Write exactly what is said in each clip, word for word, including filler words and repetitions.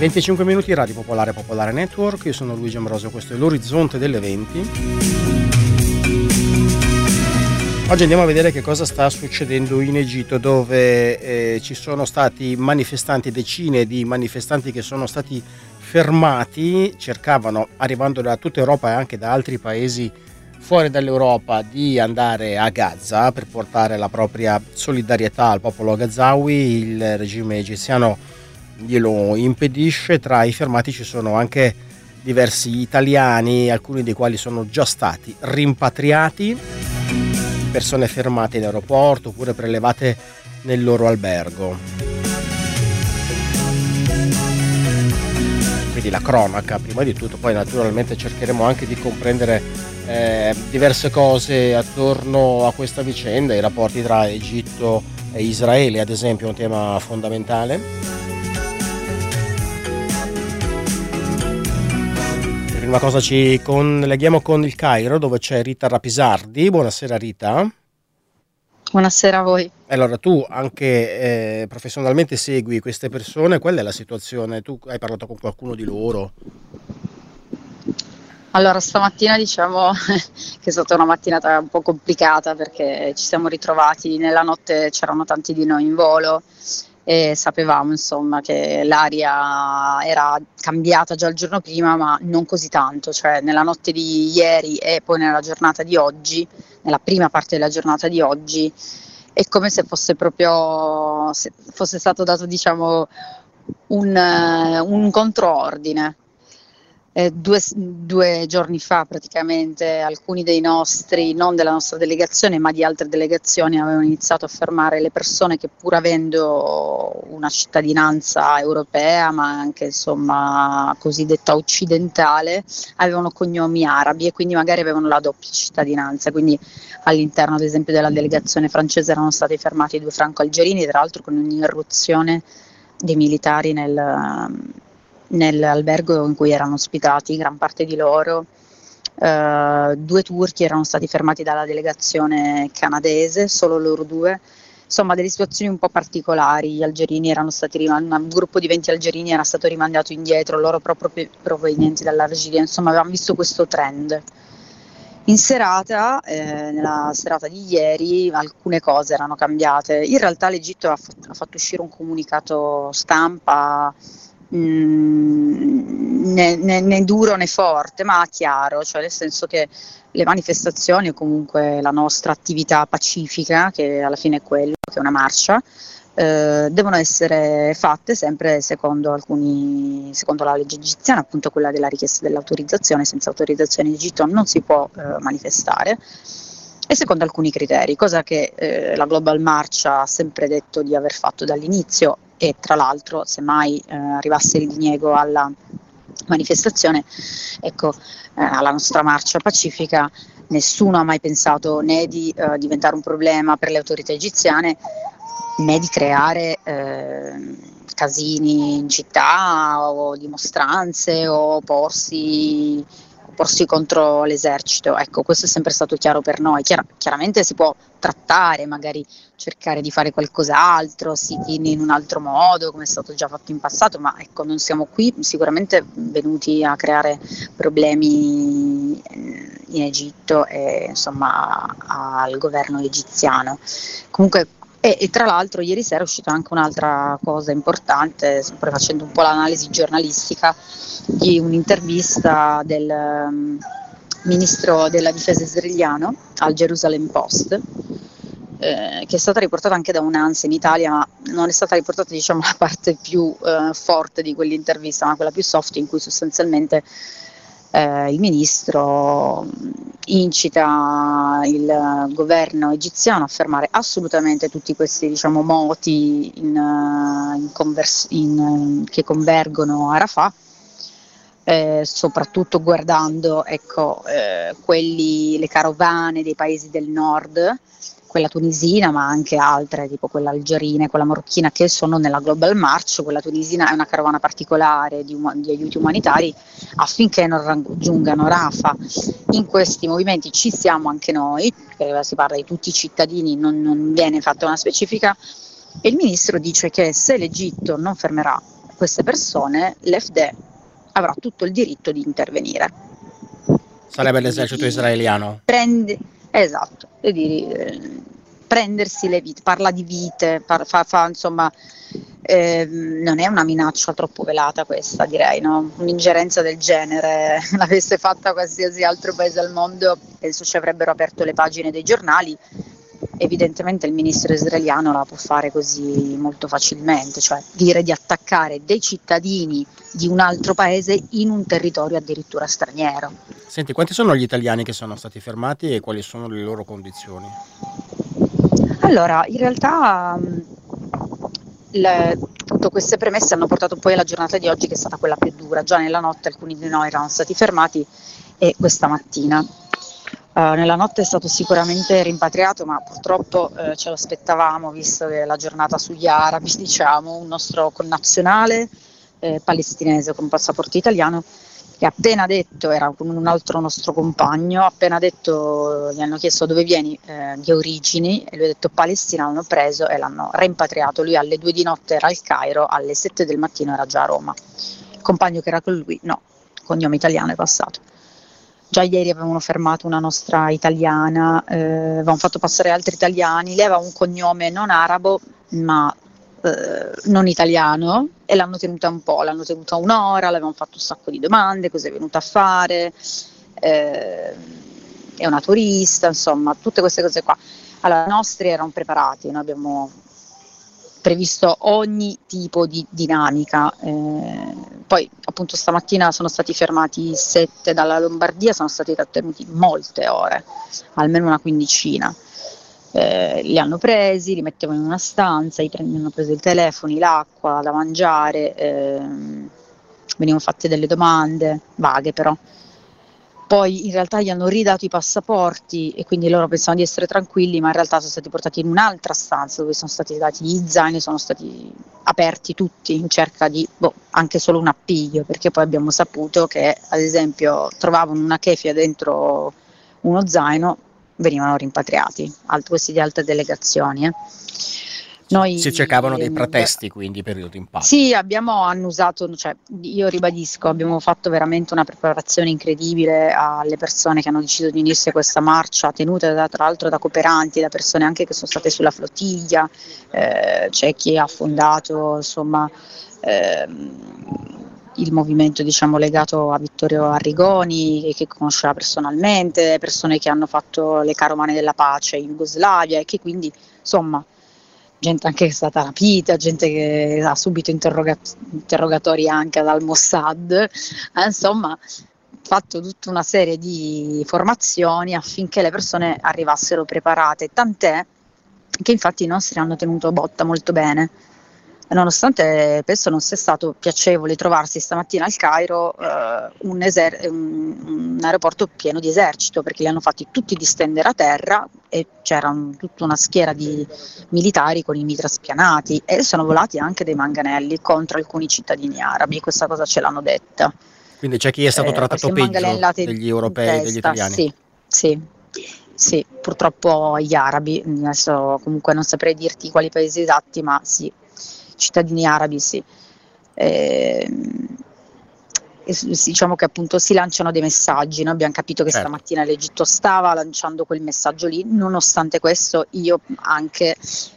venticinque minuti, Radio Popolare, Popolare Network. Io sono Luigi Ambrosio, questo è l'Orizzonte delle venti. Oggi andiamo a vedere che cosa sta succedendo in Egitto, dove eh, ci sono stati manifestanti, decine di manifestanti che sono stati fermati, cercavano, arrivando da tutta Europa e anche da altri paesi fuori dall'Europa, di andare a Gaza per portare la propria solidarietà al popolo gazawi. Il regime egiziano glielo impedisce. Tra i fermati ci sono anche diversi italiani, alcuni dei quali sono già stati rimpatriati, persone fermate in aeroporto oppure prelevate nel loro albergo. Quindi la cronaca prima di tutto, poi naturalmente cercheremo anche di comprendere eh, diverse cose attorno a questa vicenda, i rapporti tra Egitto e Israele ad esempio è un tema fondamentale. Prima cosa ci colleghiamo con il Cairo, dove c'è Rita Rapisardi. Buonasera Rita. Buonasera a voi. Allora, tu anche eh, professionalmente segui queste persone, qual è la situazione? Tu hai parlato con qualcuno di loro? Allora, stamattina diciamo che è stata una mattinata un po' complicata, perché ci siamo ritrovati nella notte, c'erano tanti di noi in volo e sapevamo insomma che l'aria era cambiata già il giorno prima, ma non così tanto, cioè nella notte di ieri e poi nella giornata di oggi, nella prima parte della giornata di oggi, è come se fosse proprio se fosse stato dato diciamo un, un controordine. Eh, due, due giorni fa praticamente alcuni dei nostri, non della nostra delegazione ma di altre delegazioni, avevano iniziato a fermare le persone che, pur avendo una cittadinanza europea ma anche insomma cosiddetta occidentale, avevano cognomi arabi e quindi magari avevano la doppia cittadinanza. Quindi all'interno ad esempio della delegazione francese erano stati fermati due franco-algerini, tra l'altro con un'irruzione dei militari nel nell'albergo in cui erano ospitati, gran parte di loro. Uh, due turchi erano stati fermati dalla delegazione canadese, solo loro due. Insomma, delle situazioni un po' particolari. Gli algerini erano stati rimandati, un gruppo di venti algerini era stato rimandato indietro, loro proprio provenienti dall'Algeria. Insomma, avevamo visto questo trend. In serata, eh, nella serata di ieri, alcune cose erano cambiate. In realtà l'Egitto ha, f- ha fatto uscire un comunicato stampa Né, né, né duro né forte, ma chiaro, cioè nel senso che le manifestazioni o comunque la nostra attività pacifica, che alla fine è quello, che è una marcia, eh, devono essere fatte sempre secondo alcuni, secondo la legge egiziana, appunto quella della richiesta dell'autorizzazione. Senza autorizzazione in Egitto non si può eh, manifestare, e secondo alcuni criteri, cosa che eh, la Global March ha sempre detto di aver fatto dall'inizio. E tra l'altro, se mai eh, arrivasse il diniego alla manifestazione, ecco, eh, alla nostra marcia pacifica, nessuno ha mai pensato né di eh, diventare un problema per le autorità egiziane, né di creare eh, casini in città o dimostranze o porsi, porsi contro l'esercito. Ecco, questo è sempre stato chiaro per noi. Chiar- chiaramente si può trattare, magari cercare di fare qualcos'altro, sit-in in un altro modo, come è stato già fatto in passato, ma ecco, non siamo qui sicuramente venuti a creare problemi in Egitto e insomma al governo egiziano. Comunque, e, e tra l'altro ieri sera è uscita anche un'altra cosa importante, sempre facendo un po' l'analisi giornalistica di un'intervista del um, ministro della difesa israeliano al Jerusalem Post, eh, che è stata riportata anche da un'ANSA in Italia, ma non è stata riportata diciamo la parte più eh, forte di quell'intervista, ma quella più soft, in cui sostanzialmente eh, il ministro incita il governo egiziano a fermare assolutamente tutti questi diciamo moti in, in convers- in, che convergono a Rafah, eh, soprattutto guardando ecco, eh, quelli, le carovane dei paesi del nord, quella tunisina ma anche altre tipo quella algerina e quella marocchina che sono nella Global March. Quella tunisina è una carovana particolare di, um- di aiuti umanitari affinché non raggiungano Rafah. In questi movimenti ci siamo anche noi, perché si parla di tutti i cittadini, non, non viene fatta una specifica, e il ministro dice che se l'Egitto non fermerà queste persone l'F D avrà tutto il diritto di intervenire. Sarebbe l'esercito israeliano. Prende, esatto, e di eh, prendersi le vite, parla di vite, par, fa, fa, insomma, eh, non è una minaccia troppo velata questa, direi, no? Un'ingerenza del genere, l'avesse fatta qualsiasi altro paese al mondo, penso ci avrebbero aperto le pagine dei giornali. Evidentemente il ministro israeliano la può fare così molto facilmente, cioè dire di attaccare dei cittadini di un altro paese in un territorio addirittura straniero. Senti, quanti sono gli italiani che sono stati fermati e quali sono le loro condizioni? Allora, in realtà le, appunto, queste premesse hanno portato poi alla giornata di oggi, che è stata quella più dura. Già nella notte alcuni di noi erano stati fermati e questa mattina. Uh, nella notte è stato sicuramente rimpatriato, ma purtroppo uh, ce lo aspettavamo, visto che la giornata sugli arabi, diciamo, un nostro connazionale eh, palestinese con passaporto italiano, che appena detto, era con un altro nostro compagno, appena detto, gli hanno chiesto dove vieni, eh, di origini, e lui ha detto Palestina, l'hanno preso e l'hanno rimpatriato. Lui alle due di notte era al Cairo, alle sette del mattino era già a Roma. Il compagno che era con lui, no, cognome italiano è passato. Già ieri avevano fermato una nostra italiana, eh, avevano fatto passare altri italiani, lei aveva un cognome non arabo ma eh, non italiano, e l'hanno tenuta un po', l'hanno tenuta un'ora, le avevano fatto un sacco di domande, cosa è venuta a fare, eh, è una turista, insomma, tutte queste cose qua. Allora, i nostri erano preparati, noi abbiamo previsto ogni tipo di dinamica, eh, poi appunto stamattina sono stati fermati sette dalla Lombardia, sono stati trattenuti molte ore, almeno una quindicina, eh, li hanno presi, li mettevano in una stanza, gli hanno preso i telefoni, l'acqua da mangiare, eh, venivano fatte delle domande vaghe però. Poi in realtà gli hanno ridato i passaporti e quindi loro pensavano di essere tranquilli, ma in realtà sono stati portati in un'altra stanza dove sono stati dati gli zaini, sono stati aperti tutti in cerca di boh, anche solo un appiglio, perché poi abbiamo saputo che ad esempio trovavano una kefia dentro uno zaino, venivano rimpatriati, alt- questi di altre delegazioni. Eh. Noi, si cercavano dei pretesti quindi per il rimpatrio. Sì, abbiamo annusato, cioè, io ribadisco, abbiamo fatto veramente una preparazione incredibile alle persone che hanno deciso di unirsi a questa marcia, tenute da, tra l'altro da cooperanti, da persone anche che sono state sulla flottiglia, eh, c'è chi ha fondato insomma ehm, il movimento, diciamo, legato a Vittorio Arrigoni, che, che conosceva personalmente, persone che hanno fatto le caromane della pace in Jugoslavia e che quindi insomma gente anche che è stata rapita, gente che ha subito interroga- interrogatori anche dal Mossad, eh, insomma fatto tutta una serie di formazioni affinché le persone arrivassero preparate, tant'è che infatti i nostri hanno tenuto botta molto bene, nonostante penso non sia stato piacevole trovarsi stamattina al Cairo eh, un, eser- un, un aeroporto pieno di esercito, perché li hanno fatti tutti distendere a terra e c'era un, tutta una schiera di militari con i mitra spianati, e sono volati anche dei manganelli contro alcuni cittadini arabi, questa cosa ce l'hanno detta. Quindi c'è chi è stato Eh, trattato qualche peggio manganellate degli in europei e degli testa, italiani? sì, sì. Sì, purtroppo gli arabi, adesso comunque non saprei dirti quali paesi esatti, ma sì, cittadini arabi sì. Eh, e s- diciamo che appunto si lanciano dei messaggi, noi abbiamo capito che Certo. stamattina l'Egitto stava lanciando quel messaggio lì, nonostante questo io anche,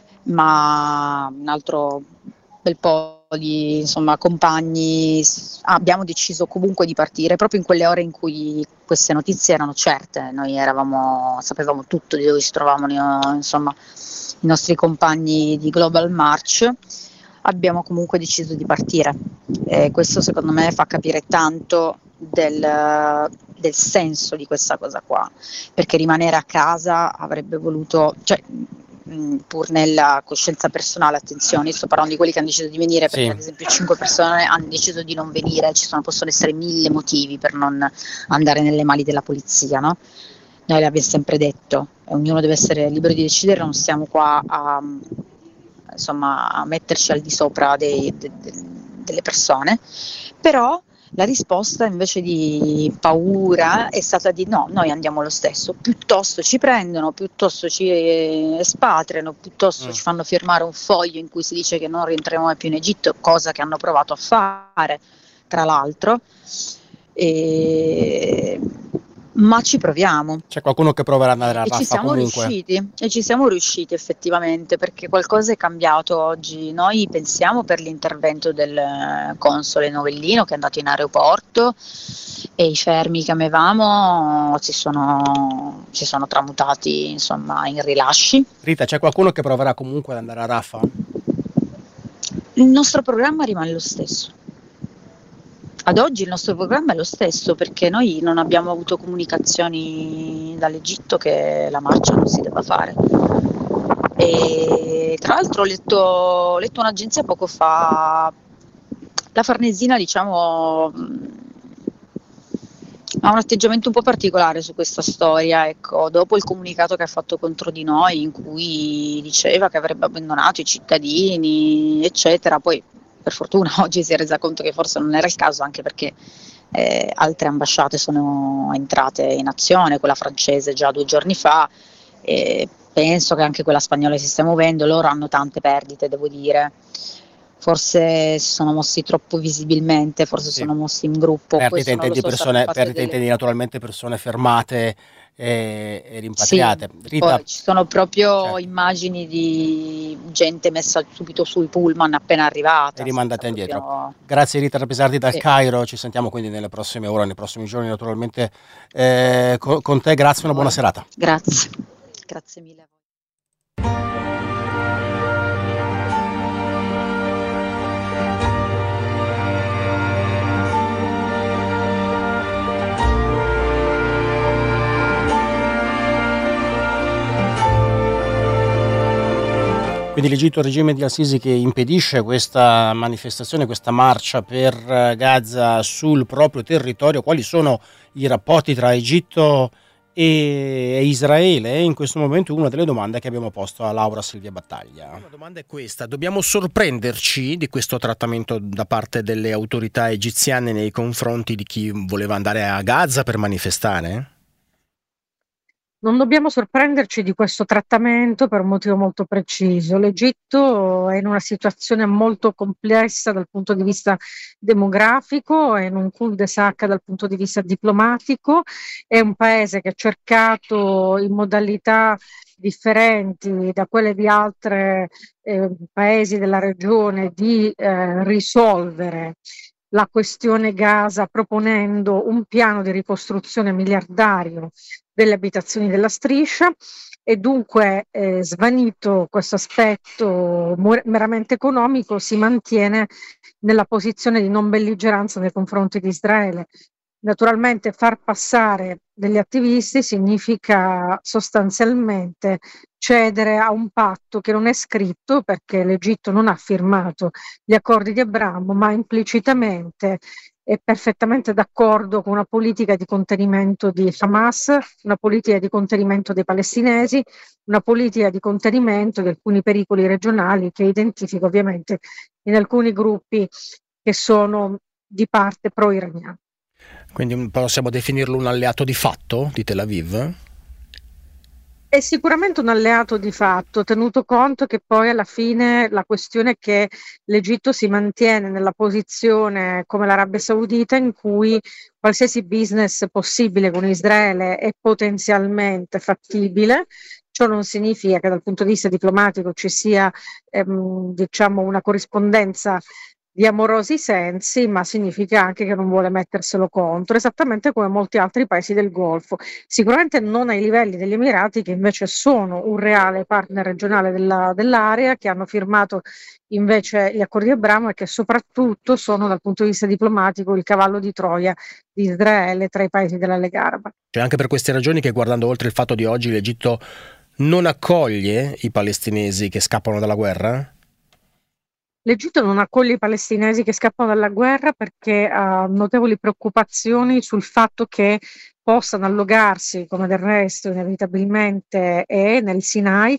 ma un altro bel po' di insomma compagni s- abbiamo deciso comunque di partire proprio in quelle ore in cui queste notizie erano certe, noi eravamo, sapevamo tutto di dove si trovavano, insomma, i nostri compagni di Global March. Abbiamo comunque deciso di partire e questo secondo me fa capire tanto del, del senso di questa cosa qua, perché rimanere a casa avrebbe voluto, cioè, mh, pur nella coscienza personale, attenzione, sto parlando di quelli che hanno deciso di venire, perché Sì. ad esempio cinque persone hanno deciso di non venire, ci sono, possono essere mille motivi per non andare nelle mani della polizia, no? Noi l'abbiamo sempre detto, ognuno deve essere libero di decidere, non stiamo qua a, insomma, a metterci al di sopra dei, de, de, delle persone, però La risposta invece di paura è stata di no, noi andiamo lo stesso, piuttosto ci prendono, piuttosto ci eh, espatriano, piuttosto Mm. ci fanno firmare un foglio in cui si dice che non rientriamo mai più in Egitto, cosa che hanno provato a fare, tra l'altro, e... ma ci proviamo. C'è qualcuno che proverà ad andare a E ci Rafah siamo comunque? riusciti, e ci siamo riusciti effettivamente perché qualcosa è cambiato oggi. Noi pensiamo per l'intervento del eh, console Novellino che è andato in aeroporto e i fermi che avevamo si sono, si sono tramutati insomma in rilasci. Rita, c'è qualcuno che proverà comunque ad andare a Rafah? Il nostro programma rimane lo stesso. Ad oggi il nostro programma è lo stesso perché noi non abbiamo avuto comunicazioni dall'Egitto che la marcia non si debba fare. E tra l'altro ho letto, ho letto un'agenzia poco fa, la Farnesina diciamo ha un atteggiamento un po' particolare su questa storia, ecco, dopo il comunicato che ha fatto contro di noi in cui diceva che avrebbe abbandonato i cittadini, eccetera, poi per fortuna oggi si è resa conto che forse non era il caso, anche perché eh, altre ambasciate sono entrate in azione, quella francese già due giorni fa, e penso che anche quella spagnola si stia muovendo, loro hanno tante perdite, devo dire. Forse si sono mossi troppo visibilmente, forse Sì. sono mossi in gruppo, Perdita questo non lo intendi so, saranno persone, fatte perdita delle... intendi naturalmente persone fermate e, e Sì, rimpatriate. Rita, poi ci sono proprio certo, immagini di gente messa subito sui pullman appena e arrivata, senza rimandate indietro. proprio... Grazie Rita Rapesardi dal Sì, Cairo, ci sentiamo quindi nelle prossime ore, nei prossimi giorni naturalmente eh, co- con te, grazie, una buona ora. serata. Grazie, grazie mille a voi. Quindi l'Egitto, il regime di Al-Sisi che impedisce questa manifestazione, questa marcia per eh, Gaza sul proprio territorio. Quali sono i rapporti tra Egitto e Israele? È in questo momento una delle domande che abbiamo posto a Laura Silvia Battaglia. La domanda è questa: dobbiamo sorprenderci di questo trattamento da parte delle autorità egiziane nei confronti di chi voleva andare a Gaza per manifestare? Non dobbiamo sorprenderci di questo trattamento per un motivo molto preciso. L'Egitto è in una situazione molto complessa dal punto di vista demografico, è in un cul-de-sac dal punto di vista diplomatico, è un paese che ha cercato in modalità differenti da quelle di altri eh, paesi della regione di eh, risolvere la questione Gaza proponendo un piano di ricostruzione miliardario delle abitazioni della striscia e dunque eh, svanito questo aspetto mu- meramente economico si mantiene nella posizione di non belligeranza nei confronti di Israele. Naturalmente far passare degli attivisti significa sostanzialmente cedere a un patto che non è scritto perché l'Egitto non ha firmato gli accordi di Abramo, ma implicitamente è perfettamente d'accordo con una politica di contenimento di Hamas, una politica di contenimento dei palestinesi, una politica di contenimento di alcuni pericoli regionali che identifica ovviamente in alcuni gruppi che sono di parte pro-iraniana. Quindi possiamo definirlo un alleato di fatto di Tel Aviv? È sicuramente un alleato di fatto, tenuto conto che poi alla fine la questione è che l'Egitto si mantiene nella posizione come l'Arabia Saudita in cui qualsiasi business possibile con Israele è potenzialmente fattibile. Ciò non significa che dal punto di vista diplomatico ci sia ehm, diciamo una corrispondenza di amorosi sensi, ma significa anche che non vuole metterselo contro, esattamente come molti altri paesi del Golfo. Sicuramente non ai livelli degli Emirati, che invece sono un reale partner regionale della, dell'area, che hanno firmato invece gli accordi di Abramo e che soprattutto sono dal punto di vista diplomatico il cavallo di Troia di Israele tra i paesi della Lega Araba. Cioè anche per queste ragioni che, guardando oltre il fatto di oggi, l'Egitto non accoglie i palestinesi che scappano dalla guerra? L'Egitto non accoglie i palestinesi che scappano dalla guerra perché ha notevoli preoccupazioni sul fatto che possano allogarsi, come del resto inevitabilmente è nel Sinai, che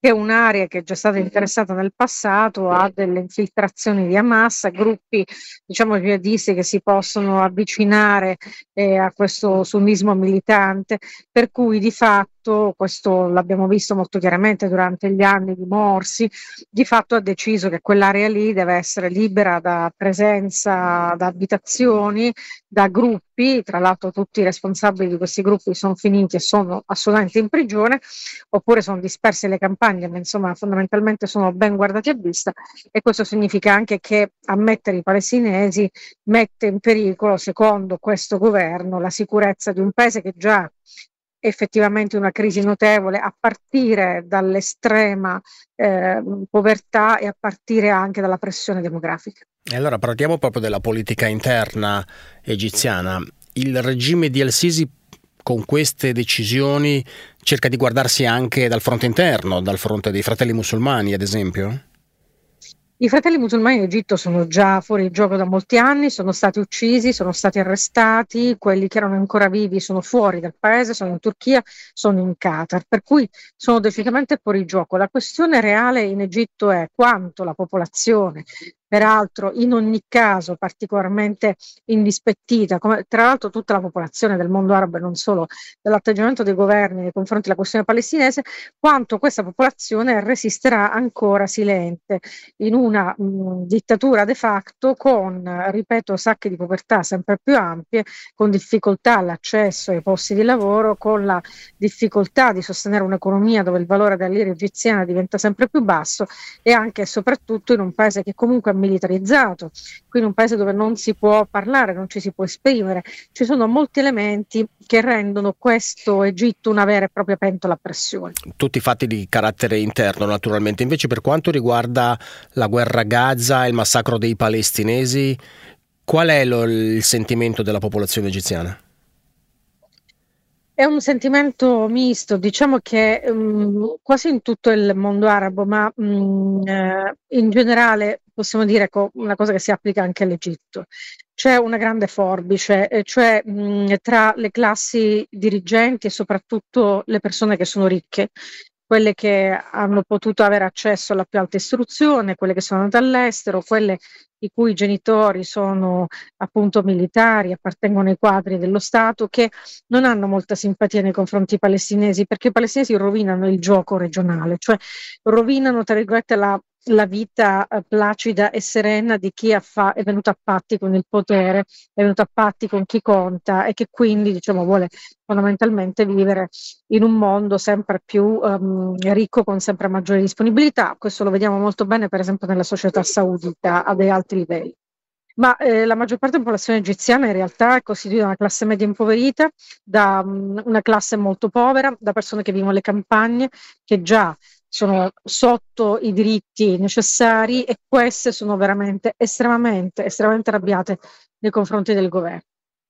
che è un'area che è già stata interessata nel passato a delle infiltrazioni di Hamas, a gruppi diciamo jihadisti che si possono avvicinare eh, a questo sunnismo militante, per cui di fatto, questo l'abbiamo visto molto chiaramente durante gli anni di Morsi, di fatto ha deciso che quell'area lì deve essere libera da presenza, da abitazioni, da gruppi, tra l'altro tutti i responsabili di questi gruppi sono finiti e sono assolutamente in prigione, oppure sono dispersi le campagne, ma insomma fondamentalmente sono ben guardati a vista, e questo significa anche che ammettere i palestinesi mette in pericolo, secondo questo governo, la sicurezza di un paese che già effettivamente una crisi notevole, a partire dall'estrema eh, povertà e a partire anche dalla pressione demografica. E allora parliamo proprio della politica interna egiziana. Il regime di al-Sisi con queste decisioni cerca di guardarsi anche dal fronte interno, dal fronte dei fratelli musulmani, ad esempio? I fratelli musulmani in Egitto sono già fuori gioco da molti anni, sono stati uccisi, sono stati arrestati, quelli che erano ancora vivi sono fuori dal paese, sono in Turchia, sono in Qatar, per cui sono decisamente fuori gioco. La questione reale in Egitto è quanto la popolazione, peraltro in ogni caso particolarmente indispettita, come tra l'altro tutta la popolazione del mondo arabo e non solo, dell'atteggiamento dei governi nei confronti della questione palestinese, quanto questa popolazione resisterà ancora silente in una mh, dittatura de facto con, ripeto, sacche di povertà sempre più ampie, con difficoltà all'accesso ai posti di lavoro, con la difficoltà di sostenere un'economia dove il valore della lira egiziana diventa sempre più basso, e anche e soprattutto in un paese che comunque è militarizzato, qui in un paese dove non si può parlare, non ci si può esprimere. Ci sono molti elementi che rendono questo Egitto una vera e propria pentola a pressione. Tutti fatti di carattere interno, naturalmente. Invece, per quanto riguarda la guerra a Gaza e il massacro dei palestinesi, qual è lo, il sentimento della popolazione egiziana? È un sentimento misto, diciamo che um, quasi in tutto il mondo arabo, ma um, eh, in generale possiamo dire co- una cosa che si applica anche all'Egitto. C'è una grande forbice, eh, cioè mh, tra le classi dirigenti e soprattutto le persone che sono ricche, quelle che hanno potuto avere accesso alla più alta istruzione, quelle che sono andate all'estero, quelle i cui genitori sono appunto militari, appartengono ai quadri dello Stato, che non hanno molta simpatia nei confronti dei palestinesi, perché i palestinesi rovinano il gioco regionale, cioè rovinano, tra virgolette, la, la vita eh, placida e serena di chi ha fa- è venuto a patti con il potere, è venuto a patti con chi conta, e che quindi diciamo vuole fondamentalmente vivere in un mondo sempre più um, ricco, con sempre maggiore disponibilità. Questo lo vediamo molto bene per esempio nella società saudita a dei alti livelli. Ma eh, la maggior parte della popolazione egiziana in realtà è costituita da una classe media impoverita, da um, una classe molto povera, da persone che vivono le campagne, che già sono sotto i diritti necessari, e queste sono veramente estremamente, estremamente arrabbiate nei confronti del governo.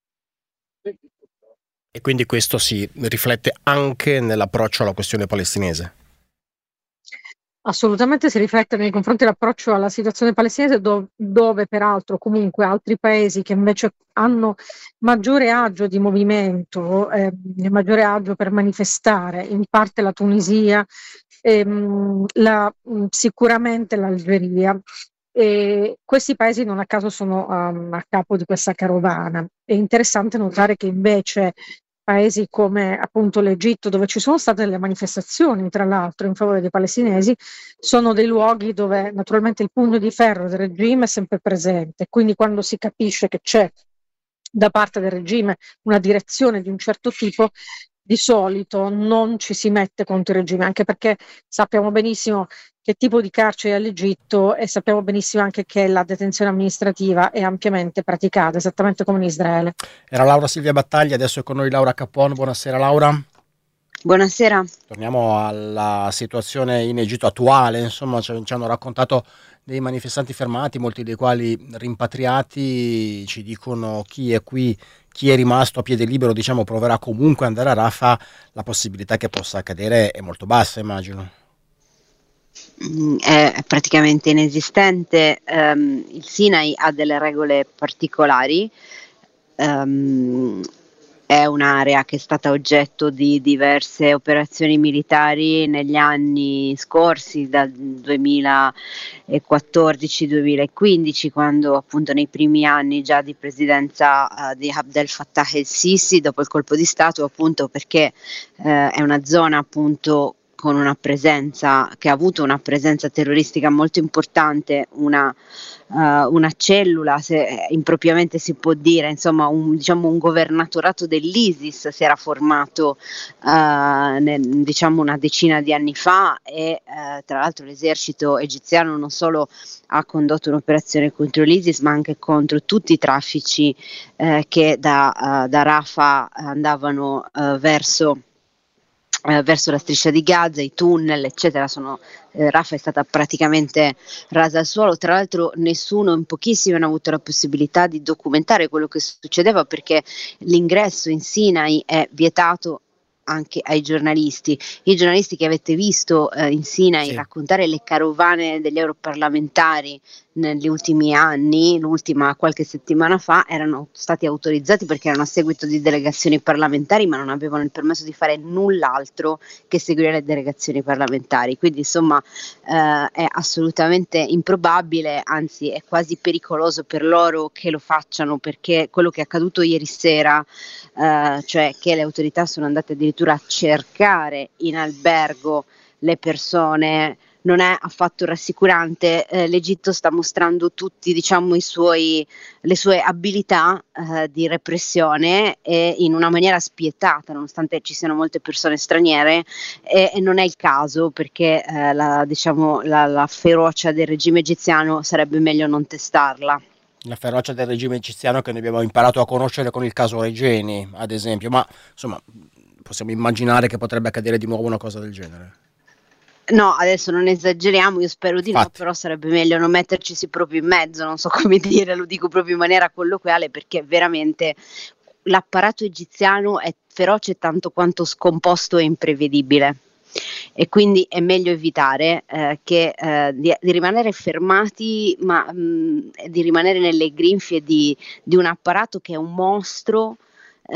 E quindi questo si riflette anche nell'approccio alla questione palestinese? Assolutamente si riflette nei confronti dell'approccio alla situazione palestinese, do- dove peraltro comunque altri paesi che invece hanno maggiore agio di movimento, eh, maggiore agio per manifestare, in parte la Tunisia, ehm, la, mh, sicuramente l'Algeria. E questi paesi non a caso sono um, a capo di questa carovana. È interessante notare che invece paesi come appunto l'Egitto, dove ci sono state delle manifestazioni, tra l'altro, in favore dei palestinesi, sono dei luoghi dove naturalmente il pugno di ferro del regime è sempre presente. Quindi quando si capisce che c'è da parte del regime una direzione di un certo tipo, di solito non ci si mette contro il regime, anche perché sappiamo benissimo che tipo di carcere è all'Egitto, e sappiamo benissimo anche che la detenzione amministrativa è ampiamente praticata, esattamente come in Israele. Era Laura Silvia Battaglia, adesso è con noi Laura Capon. Buonasera Laura. Buonasera. Torniamo alla situazione in Egitto attuale, insomma ci, ci hanno raccontato dei manifestanti fermati, molti dei quali rimpatriati. Ci dicono chi è qui, chi è rimasto a piede libero, diciamo, proverà comunque ad andare a Rafah. La possibilità che possa accadere è molto bassa, immagino. È praticamente inesistente. Um, il Sinai ha delle regole particolari. Um, è un'area che è stata oggetto di diverse operazioni militari negli anni scorsi, dal duemilaquattordici-duemilaquindici, quando appunto nei primi anni già di presidenza uh, di Abdel Fattah el-Sisi, dopo il colpo di Stato, appunto perché uh, è una zona appunto con una presenza, che ha avuto una presenza terroristica molto importante, una, uh, una cellula, se impropriamente si può dire, insomma un, diciamo un governatorato dell'ISIS si era formato uh, nel, diciamo una decina di anni fa, e uh, tra l'altro l'esercito egiziano non solo ha condotto un'operazione contro l'ISIS, ma anche contro tutti i traffici uh, che da, uh, da Rafah andavano uh, verso Eh, verso la striscia di Gaza, i tunnel eccetera. Sono, eh, Rafah è stata praticamente rasa al suolo. Tra l'altro nessuno, in pochissimi hanno avuto la possibilità di documentare quello che succedeva, perché l'ingresso in Sinai è vietato anche ai giornalisti. I giornalisti che avete visto eh, in Sinai sì. raccontare le carovane degli europarlamentari negli ultimi anni, l'ultima qualche settimana fa, erano stati autorizzati perché erano a seguito di delegazioni parlamentari, ma non avevano il permesso di fare null'altro che seguire le delegazioni parlamentari. Quindi insomma eh, è assolutamente improbabile, anzi è quasi pericoloso per loro che lo facciano, perché quello che è accaduto ieri sera, eh, cioè che le autorità sono andate addirittura a cercare in albergo le persone, non è affatto rassicurante. Eh, L'Egitto sta mostrando tutti, diciamo, i suoi, le sue abilità eh, di repressione, e in una maniera spietata, nonostante ci siano molte persone straniere, e, e non è il caso, perché eh, la, diciamo, la, la ferocia del regime egiziano sarebbe meglio non testarla. La ferocia del regime egiziano che noi abbiamo imparato a conoscere con il caso Regeni, ad esempio, ma insomma possiamo immaginare che potrebbe accadere di nuovo una cosa del genere. No, adesso non esageriamo, io spero di Infatti. no, però sarebbe meglio non metterci proprio in mezzo, non so come dire, lo dico proprio in maniera colloquiale, perché veramente l'apparato egiziano è feroce tanto quanto scomposto e imprevedibile, e quindi è meglio evitare eh, che eh, di, di rimanere fermati, ma mh, di rimanere nelle grinfie di, di un apparato che è un mostro. Uh,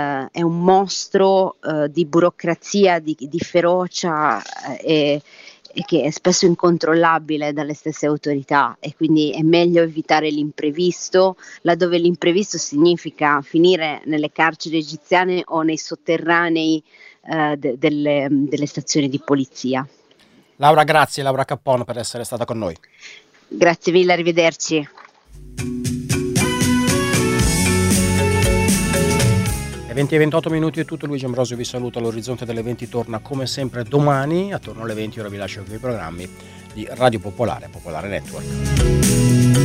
è un mostro uh, di burocrazia, di, di ferocia uh, e, e che è spesso incontrollabile dalle stesse autorità, e quindi è meglio evitare l'imprevisto, laddove l'imprevisto significa finire nelle carceri egiziane o nei sotterranei uh, de, delle, delle stazioni di polizia. Laura, grazie. Laura Cappon per essere stata con noi. Grazie mille, arrivederci. venti e ventotto minuti è tutto, Luigi Ambrosio vi saluta. L'Orizzonte delle venti torna come sempre domani attorno alle venti. Ora vi lascio con i programmi di Radio Popolare, Popolare Network.